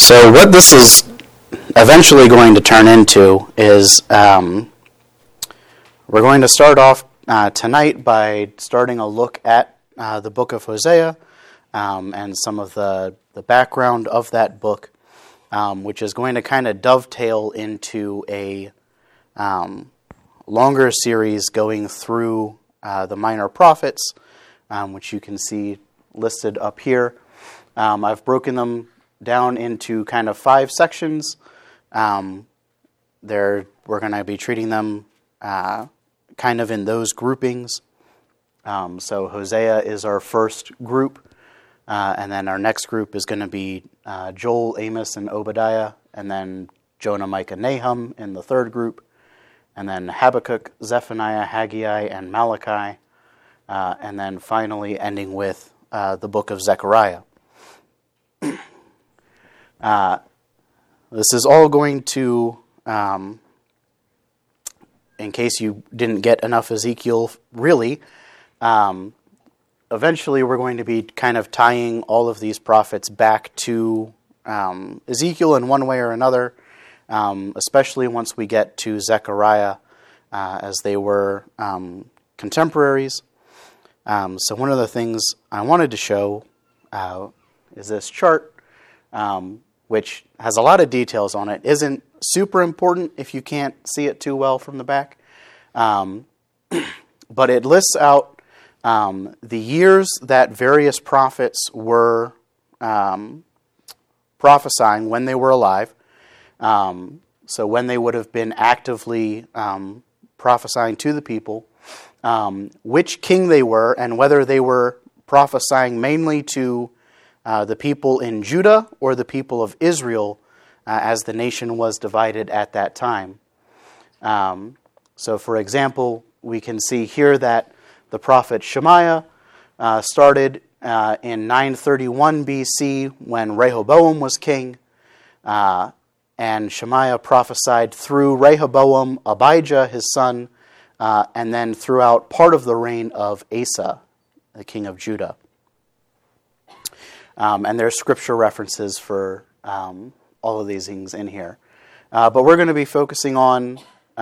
So what this is eventually going to turn into is we're going to start off tonight by starting a look at the book of Hosea and some of the background of that book, which is going to kind of dovetail into a longer series going through the minor prophets, which you can see listed up here. I've broken them down into kind of 5 sections. We're going to be treating them kind of in those groupings. So Hosea is our first group, and then our next group is going to be Joel, Amos, and Obadiah, and then Jonah, Micah, Nahum in the third group, and then Habakkuk, Zephaniah, Haggai, and Malachi, and then finally ending with the book of Zechariah. This is all going to, in case you didn't get enough Ezekiel, really, eventually we're going to be kind of tying all of these prophets back to Ezekiel in one way or another, especially once we get to Zechariah, as they were contemporaries. So one of the things I wanted to show is this chart, which has a lot of details on it. Isn't super important if you can't see it too well from the back. But it lists out the years that various prophets were prophesying when they were alive. So when they would have been actively prophesying to the people, which king they were, and whether they were prophesying mainly to the people in Judah or the people of Israel, as the nation was divided at that time. So, for example, we can see here that the prophet Shemaiah started in 931 BC when Rehoboam was king, and Shemaiah prophesied through Rehoboam, Abijah, his son, and then throughout part of the reign of Asa, the king of Judah. And there's scripture references for all of these things in here. But we're going to be focusing on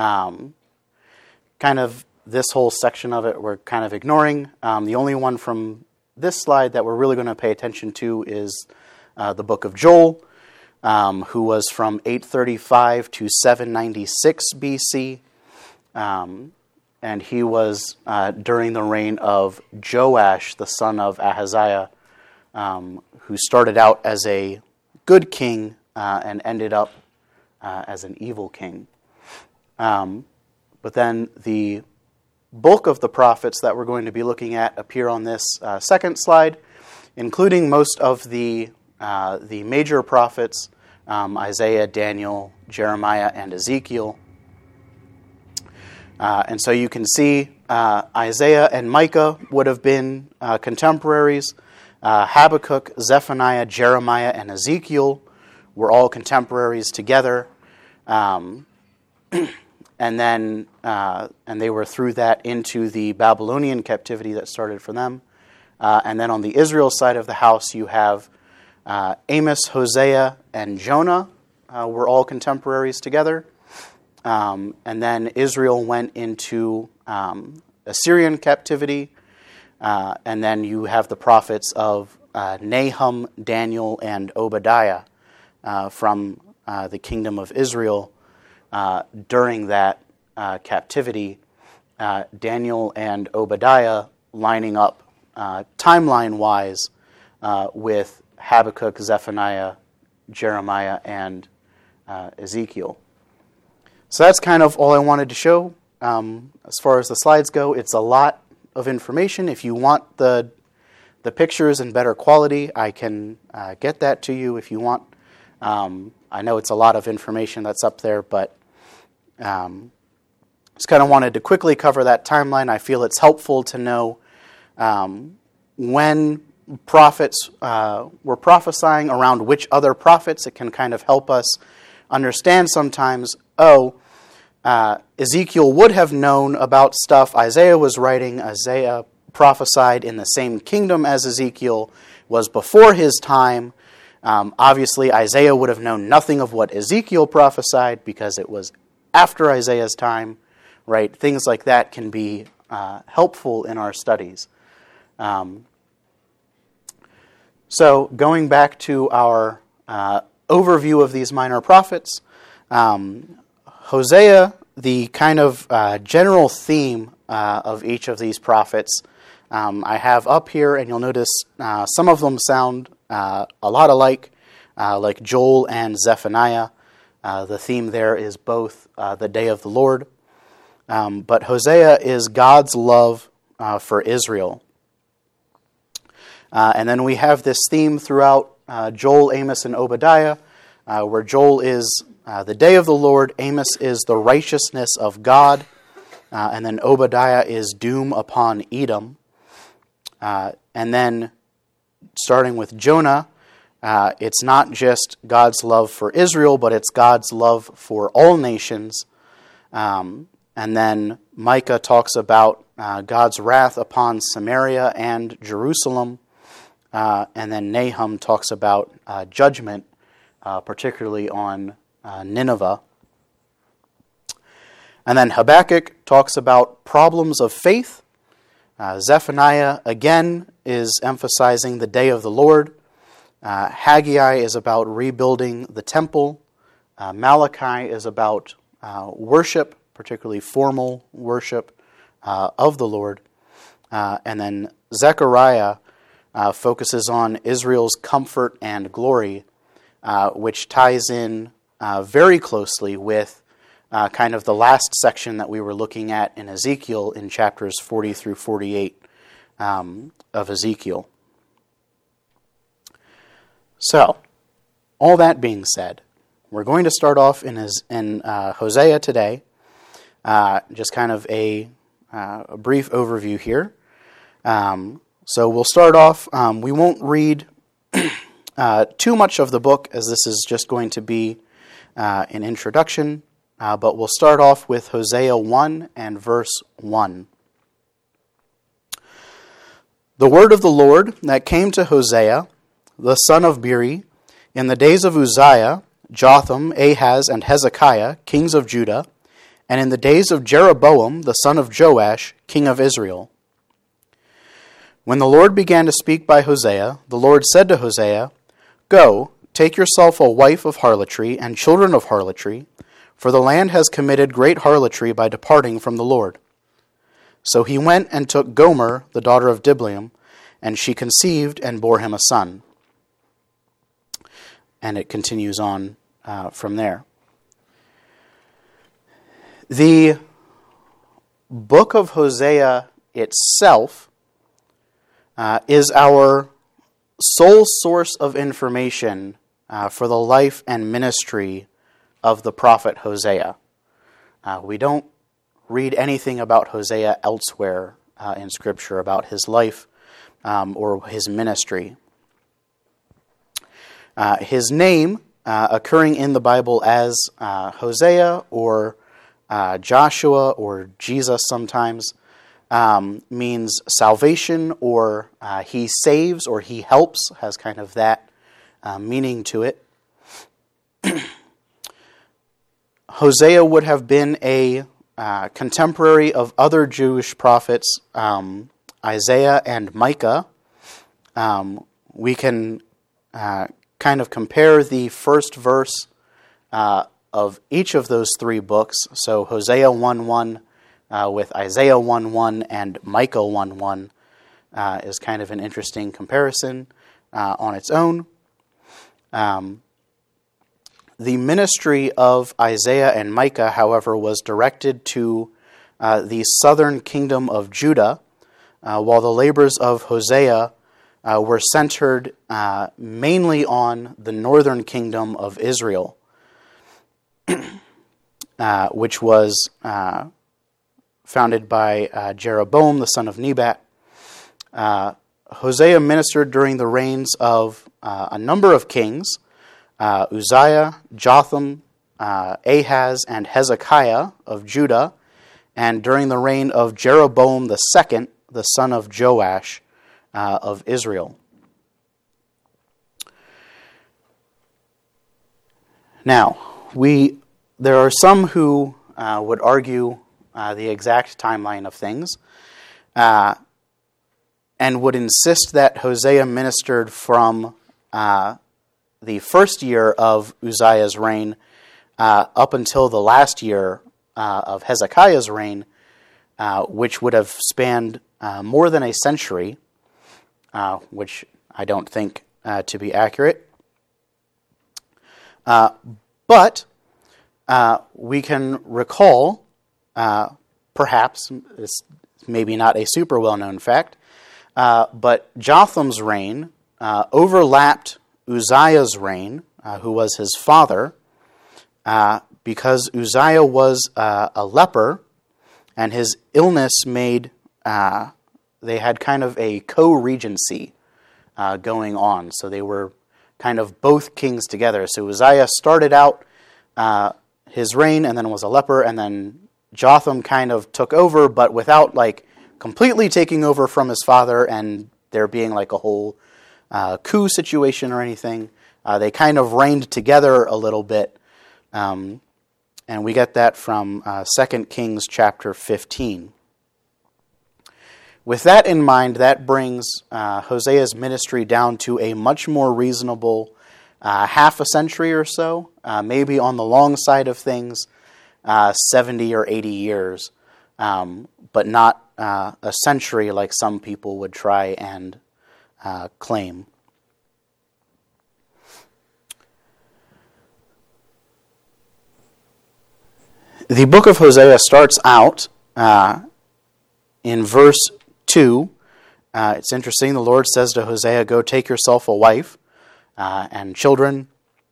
kind of this whole section of it. We're kind of ignoring. The only one from this slide that we're really going to pay attention to is the book of Joel, who was from 835 to 796 BC. And he was during the reign of Joash, the son of Ahaziah, who started out as a good king and ended up as an evil king. But then the bulk of the prophets that we're going to be looking at appear on this second slide, including most of the major prophets, Isaiah, Daniel, Jeremiah, and Ezekiel. And so you can see Isaiah and Micah would have been contemporaries. Habakkuk, Zephaniah, Jeremiah, and Ezekiel were all contemporaries together, and then they were through that into the Babylonian captivity that started for them. And then on the Israel side of the house, you have Amos, Hosea, and Jonah were all contemporaries together. And then Israel went into Assyrian captivity. And then you have the prophets of Nahum, Daniel, and Obadiah from the kingdom of Israel during that captivity. Daniel and Obadiah lining up timeline-wise with Habakkuk, Zephaniah, Jeremiah, and Ezekiel. So that's kind of all I wanted to show. As far as the slides go, it's a lot of information. If you want the pictures in better quality, I can get that to you if you want. I know it's a lot of information that's up there, but just kind of wanted to quickly cover that timeline. I feel it's helpful to know when prophets were prophesying around which other prophets. It can kind of help us understand sometimes, Ezekiel would have known about stuff Isaiah was writing. Isaiah prophesied in the same kingdom as Ezekiel, was before his time, Obviously, Isaiah would have known nothing of what Ezekiel prophesied because it was after Isaiah's time, right? Things like that can be helpful in our studies. So going back to our overview of these minor prophets, Hosea, the kind of general theme of each of these prophets, I have up here, and you'll notice some of them sound a lot alike, like Joel and Zephaniah. The theme there is both the day of the Lord. But Hosea is God's love for Israel. And then we have this theme throughout Joel, Amos, and Obadiah, where Joel is the day of the Lord, Amos is the righteousness of God, and then Obadiah is doom upon Edom. And then, starting with Jonah, it's not just God's love for Israel, but it's God's love for all nations. And then Micah talks about God's wrath upon Samaria and Jerusalem. And then Nahum talks about judgment, particularly on Nineveh. And then Habakkuk talks about problems of faith. Zephaniah, again, is emphasizing the day of the Lord. Haggai is about rebuilding the temple. Malachi is about worship, particularly formal worship of the Lord. And then Zechariah focuses on Israel's comfort and glory, which ties in very closely with kind of the last section that we were looking at in Ezekiel in chapters 40 through 48 of Ezekiel. So, all that being said, we're going to start off in Hosea today. Just kind of a brief overview here. So we'll start off. We won't read too much of the book, as this is just going to be an introduction. But we'll start off with Hosea 1 and verse 1. The word of the Lord that came to Hosea, the son of Beeri, in the days of Uzziah, Jotham, Ahaz, and Hezekiah, kings of Judah, and in the days of Jeroboam, the son of Joash, king of Israel. When the Lord began to speak by Hosea, the Lord said to Hosea, Go, take yourself a wife of harlotry and children of harlotry, for the land has committed great harlotry by departing from the Lord. So he went and took Gomer, the daughter of Diblaim, and she conceived and bore him a son. And it continues on from there. The book of Hosea itself is our sole source of information for the life and ministry of the prophet Hosea. We don't read anything about Hosea elsewhere in Scripture, about his life or his ministry. His name, occurring in the Bible as Hosea or Joshua or Jesus sometimes, means salvation, or he saves, or he helps, has kind of that meaning to it. Hosea would have been a contemporary of other Jewish prophets, Isaiah and Micah. We can kind of compare the first verse of each of those three books. So Hosea 1:1 with Isaiah 1:1 and Micah 1:1 is kind of an interesting comparison on its own. The ministry of Isaiah and Micah, however, was directed to the southern kingdom of Judah, while the labors of Hosea were centered mainly on the northern kingdom of Israel, which was founded by Jeroboam, the son of Nebat. Hosea ministered during the reigns of a number of kings, Uzziah, Jotham, Ahaz, and Hezekiah of Judah, and during the reign of Jeroboam II, the son of Joash of Israel. Now, there are some who would argue the exact timeline of things and would insist that Hosea ministered from the first year of Uzziah's reign up until the last year of Hezekiah's reign, which would have spanned more than a century, which I don't think to be accurate. But we can recall, perhaps, it's maybe not a super well-known fact, but Jotham's reign overlapped Uzziah's reign, who was his father, because Uzziah was a leper, and his illness made, they had kind of a co-regency going on. So they were kind of both kings together. So Uzziah started out his reign and then was a leper, and then Jotham kind of took over, but without like completely taking over from his father and there being like a whole coup situation or anything. They kind of reigned together a little bit, and we get that from 2 Kings chapter 15. With that in mind, that brings Hosea's ministry down to a much more reasonable half a century or so, maybe on the long side of things, 70 or 80 years, but not a century like some people would try and claim. The book of Hosea starts out in verse 2. It's interesting. The Lord says to Hosea, "Go take yourself a wife and children."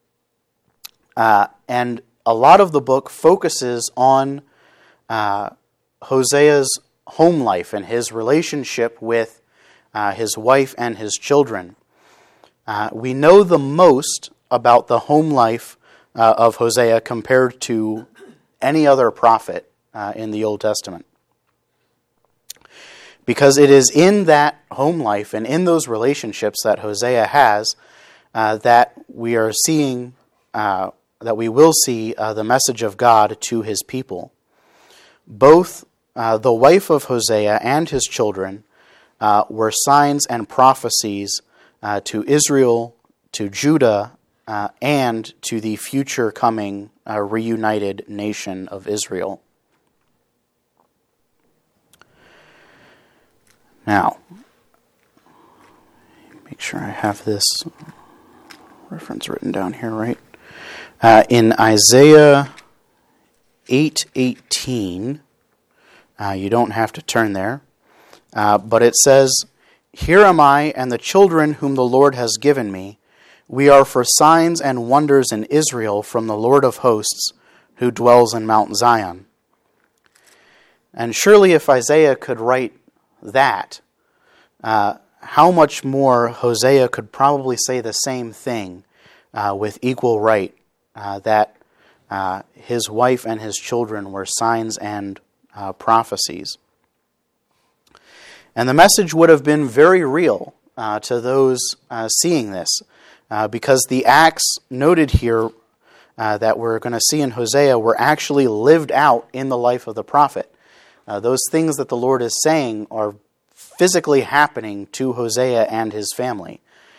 And a lot of the book focuses on Hosea's home life and his relationship with his wife and his children. We know the most about the home life of Hosea compared to any other prophet in the Old Testament. Because it is in that home life and in those relationships that Hosea has that we are seeing, that we will see the message of God to his people. Both the wife of Hosea and his children were signs and prophecies to Israel, to Judah, and to the future coming reunited nation of Israel. Now, make sure I have this reference written down here right. In Isaiah 8:18, you don't have to turn there, but it says, "Here am I and the children whom the Lord has given me. We are for signs and wonders in Israel from the Lord of hosts, who dwells in Mount Zion." And surely if Isaiah could write that, how much more Hosea could probably say the same thing with equal right, that his wife and his children were signs and prophecies. And the message would have been very real to those seeing this, because the acts noted here that we're going to see in Hosea were actually lived out in the life of the prophet. Those things that the Lord is saying are physically happening to Hosea and his family.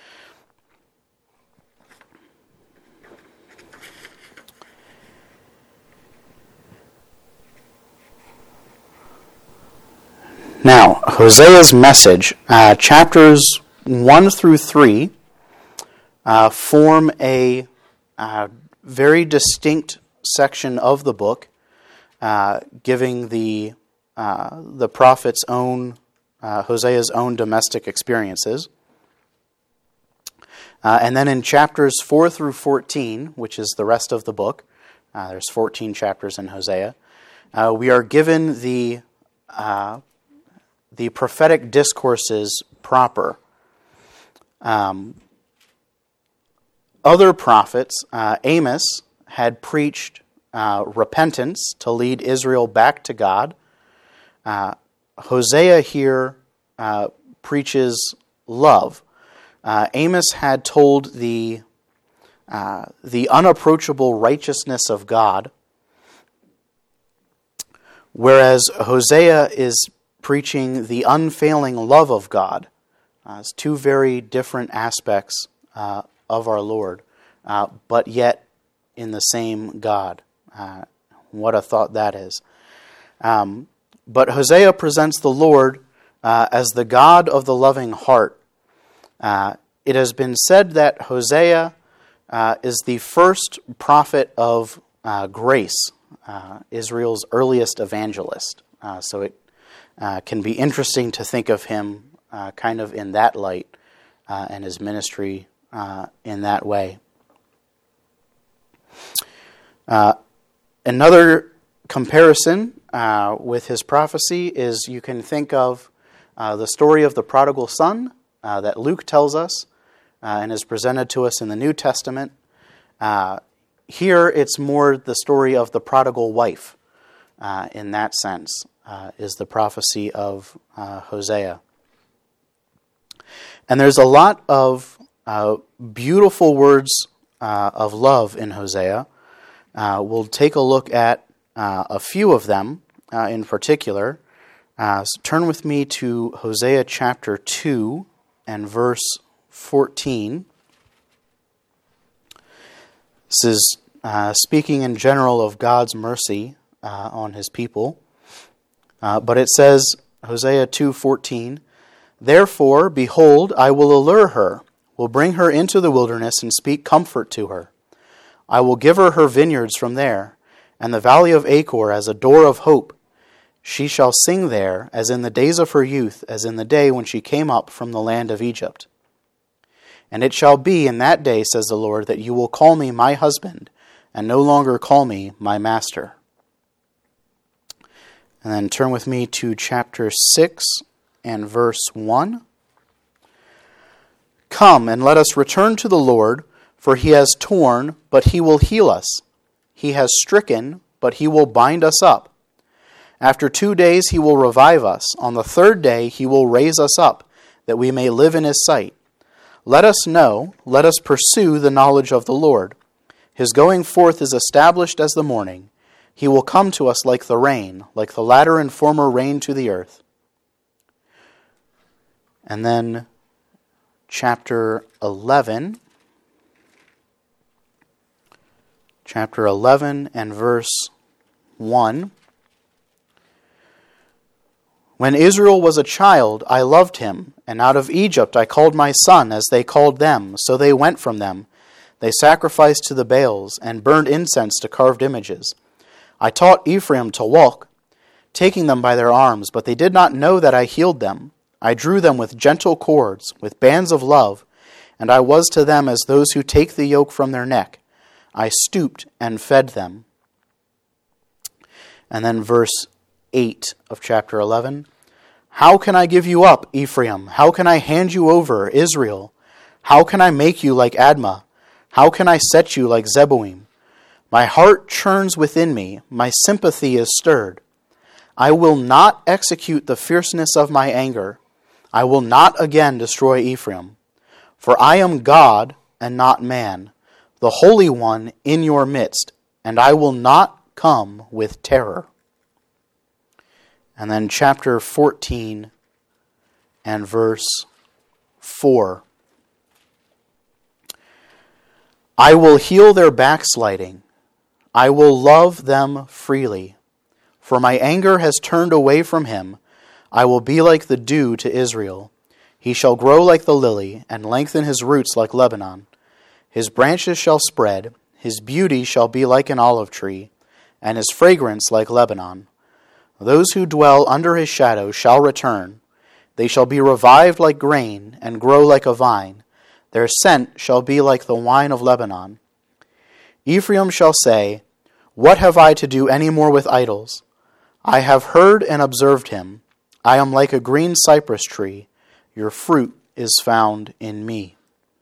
Now, Hosea's message, chapters 1 through 3, form a very distinct section of the book, giving the prophet's own, Hosea's own domestic experiences. And then in chapters 4 through 14, which is the rest of the book, there's 14 chapters in Hosea, we are given the prophetic discourses proper. Other prophets, Amos had preached repentance to lead Israel back to God. Hosea here preaches love. Amos had told the the unapproachable righteousness of God, whereas Hosea is preaching the unfailing love of God. It's two very different aspects of our Lord, but yet in the same God. What a thought that is. But Hosea presents the Lord as the God of the loving heart. It has been said that Hosea is the first prophet of grace, Israel's earliest evangelist. So it can be interesting to think of him kind of in that light and his ministry in that way. Another comparison with his prophecy is you can think of the story of the prodigal son that Luke tells us and is presented to us in the New Testament. Here it's more the story of the prodigal wife. In that sense is the prophecy of Hosea. And there's a lot of beautiful words of love in Hosea. We'll take a look at a few of them in particular. So turn with me to Hosea chapter 2 and verse 14. This is speaking in general of God's mercy on his people. But it says, Hosea 2:14, "Therefore, behold, I will allure her, will bring her into the wilderness and speak comfort to her. I will give her her vineyards from there, and the valley of Achor as a door of hope. She shall sing there as in the days of her youth, as in the day when she came up from the land of Egypt. And it shall be in that day, says the Lord, that you will call me my husband, and no longer call me my master." And then turn with me to chapter 6 and verse 1. "Come, and let us return to the Lord, for he has torn, but he will heal us. He has stricken, but he will bind us up. After 2 days he will revive us. On the third day he will raise us up, that we may live in his sight. Let us know, let us pursue the knowledge of the Lord. His going forth is established as the morning. He will come to us like the rain, like the latter and former rain to the earth." And then chapter 11. Chapter 11 and verse 1. "When Israel was a child, I loved him, and out of Egypt I called my son, as they called them. So they went from them. They sacrificed to the Baals, and burned incense to carved images. I taught Ephraim to walk, taking them by their arms, but they did not know that I healed them. I drew them with gentle cords, with bands of love, and I was to them as those who take the yoke from their neck. I stooped and fed them." And then verse 8 of chapter 11. "How can I give you up, Ephraim? How can I hand you over, Israel? How can I make you like Admah? How can I set you like Zeboim? My heart churns within me, my sympathy is stirred. I will not execute the fierceness of my anger. I will not again destroy Ephraim. For I am God and not man, the Holy One in your midst, and I will not come with terror." And then chapter 14 and verse 4. "I will heal their backsliding. I will love them freely. For my anger has turned away from him. I will be like the dew to Israel. He shall grow like the lily, and lengthen his roots like Lebanon. His branches shall spread. His beauty shall be like an olive tree, and his fragrance like Lebanon. Those who dwell under his shadow shall return. They shall be revived like grain, and grow like a vine. Their scent shall be like the wine of Lebanon. Ephraim shall say, What have I to do any more with idols? I have heard and observed him. I am like a green cypress tree. Your fruit is found in me."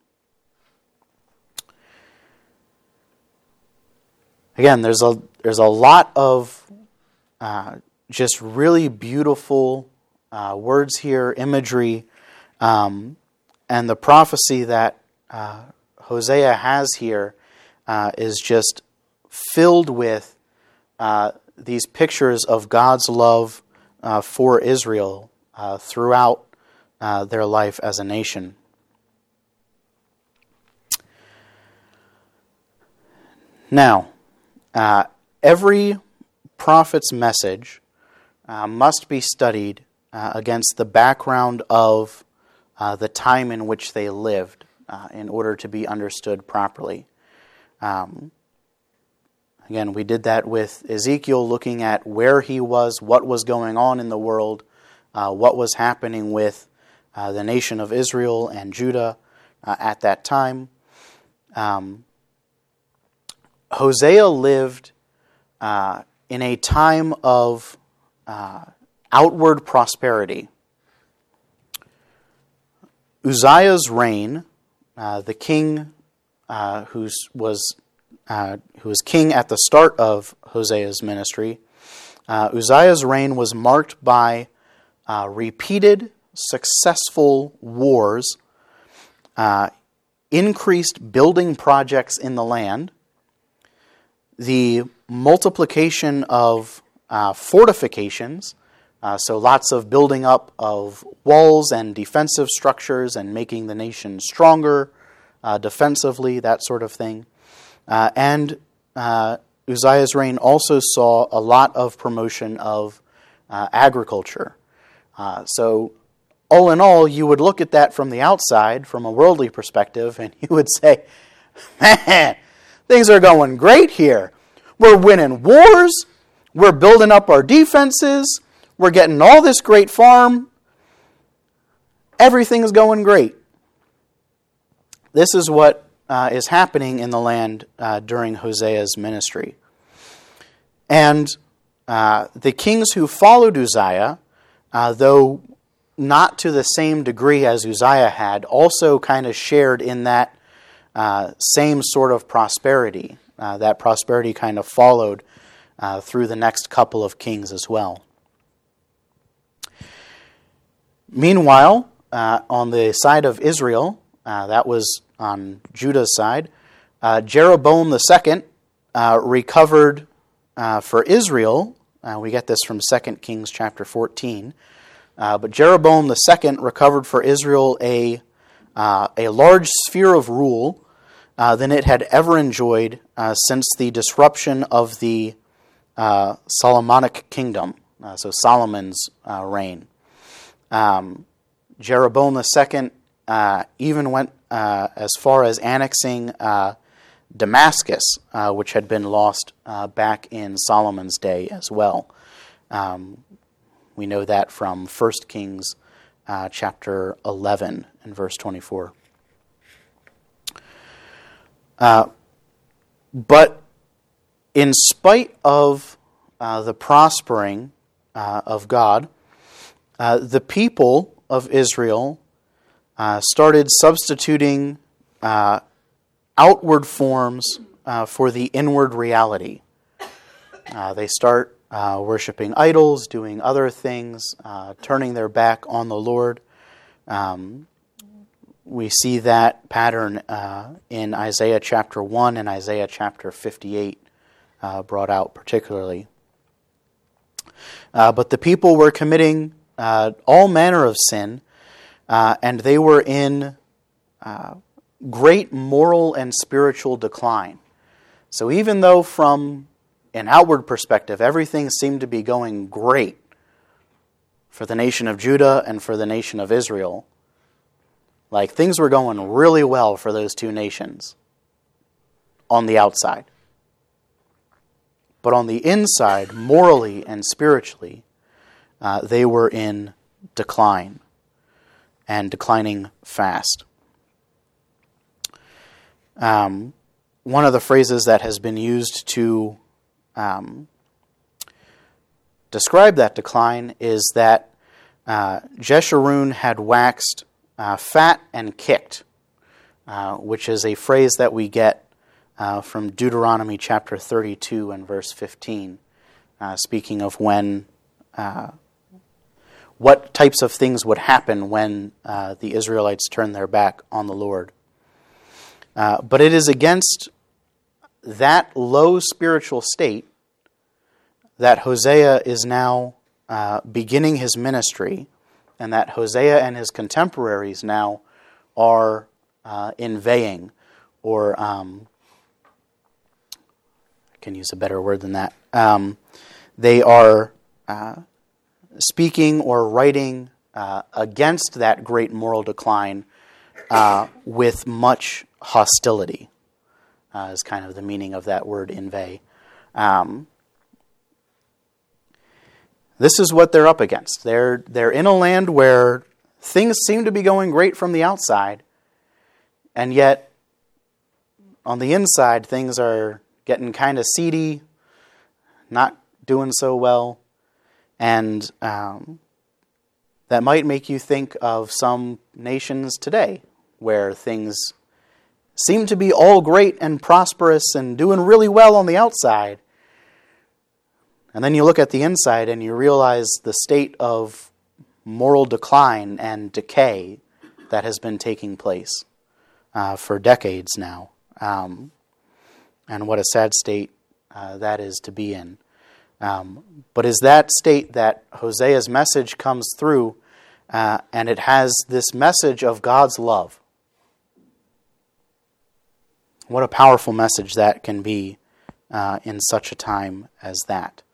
Again, there's a lot of just really beautiful words here, imagery, and the prophecy that Hosea has here is just filled with these pictures of God's love for Israel throughout their life as a nation. Now, every prophet's message must be studied against the background of the time in which they lived in order to be understood properly. Again, we did that with Ezekiel, looking at where he was, what was going on in the world, what was happening with the nation of Israel and Judah at that time. Hosea lived in a time of outward prosperity. Uzziah's reign, the king who was king at the start of Hosea's ministry, Uzziah's reign was marked by repeated successful wars, increased building projects in the land, the multiplication of fortifications, so lots of building up of walls and defensive structures and making the nation stronger defensively, that sort of thing. And Uzziah's reign also saw a lot of promotion of agriculture. So all in all, you would look at that from the outside, from a worldly perspective, and you would say, man, things are going great here. We're winning wars. We're building up our defenses. We're getting all this great farm. Everything is going great. This is what is happening in the land during Hosea's ministry. And the kings who followed Uzziah, though not to the same degree as Uzziah had, also kind of shared in that same sort of prosperity. That prosperity kind of followed through the next couple of kings as well. Meanwhile, on the side of Israel, that was on Judah's side, Jeroboam II recovered for Israel. We get this from 2 Kings chapter 14. But Jeroboam II recovered for Israel a large sphere of rule than it had ever enjoyed since the disruption of the Solomonic kingdom, so Solomon's reign. Jeroboam II even went as far as annexing Damascus, which had been lost back in Solomon's day as well. We know that from 1 Kings chapter 11 and verse 24. But in spite of the prospering of God, the people of Israel started substituting outward forms for the inward reality. They start worshiping idols, doing other things, turning their back on the Lord. We see that pattern in Isaiah chapter 1 and Isaiah chapter 58 brought out particularly. But the people were committing all manner of sin, and they were in great moral and spiritual decline. So even though from an outward perspective everything seemed to be going great for the nation of Judah and for the nation of Israel, like things were going really well for those two nations on the outside. But on the inside, morally and spiritually, they were in decline and declining fast. One of the phrases that has been used to describe that decline is that Jeshurun had waxed fat and kicked, which is a phrase that we get from Deuteronomy chapter 32 and verse 15, speaking of when, what types of things would happen when the Israelites turned their back on the Lord. But it is against that low spiritual state that Hosea is now beginning his ministry, and that Hosea and his contemporaries now are inveighing, or I can use a better word than that. They are speaking or writing against that great moral decline with much hostility, is kind of the meaning of that word inveigh. This is what they're up against. They're in a land where things seem to be going great from the outside, and yet on the inside things are getting kind of seedy, not doing so well, and that might make you think of some nations today where things seem to be all great and prosperous and doing really well on the outside. And then you look at the inside and you realize the state of moral decline and decay that has been taking place for decades now. And what a sad state that is to be in. But is that state that Hosea's message comes through, and it has this message of God's love. What a powerful message that can be in such a time as that.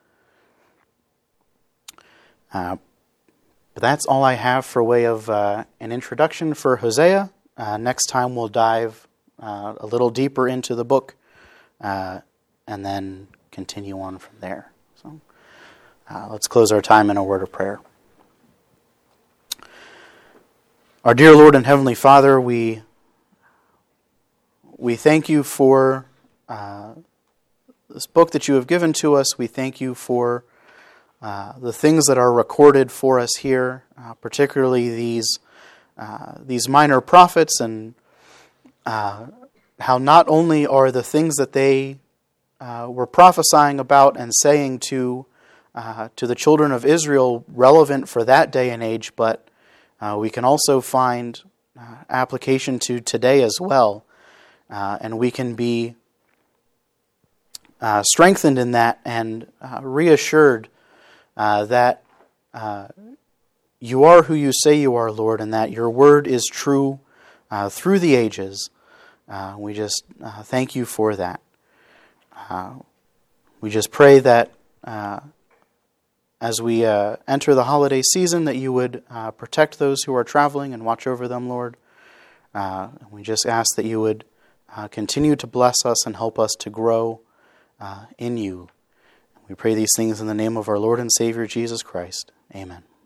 But that's all I have for way of an introduction for Hosea. Next time we'll dive a little deeper into the book and then continue on from there. So let's close our time in a word of prayer. Our dear Lord and Heavenly Father, we thank you for this book that you have given to us. We thank you for the things that are recorded for us here, particularly these minor prophets, and how not only are the things that they were prophesying about and saying to the children of Israel relevant for that day and age, but we can also find application to today as well, and we can be strengthened in that and reassured that you are who you say you are, Lord, and that your word is true through the ages. We just thank you for that. We just pray that as we enter the holiday season, that you would protect those who are traveling and watch over them, Lord. We just ask that you would continue to bless us and help us to grow in you. We pray these things in the name of our Lord and Savior, Jesus Christ. Amen.